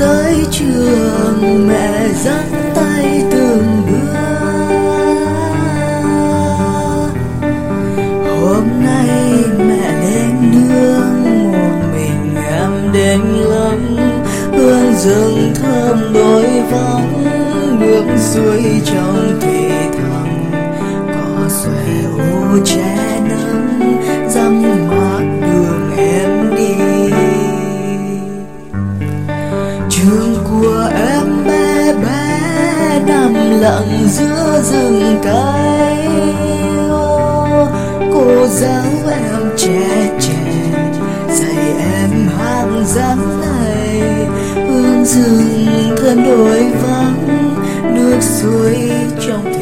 tới trường mẹ dắt tay từng bước. Hôm nay mẹ lên nương một mình em đến lắm, hương rừng thơm đôi vắng, nước suối trong thì thầm, cỏ xòe ô che nắng răm mát đường em đi. Trường của em bé bé nằm lặng giữa rừng cây, cô giáo em trẻ trẻ dạy em hàng dáng này, hương rừng thơm đôi vắng, nước suối trong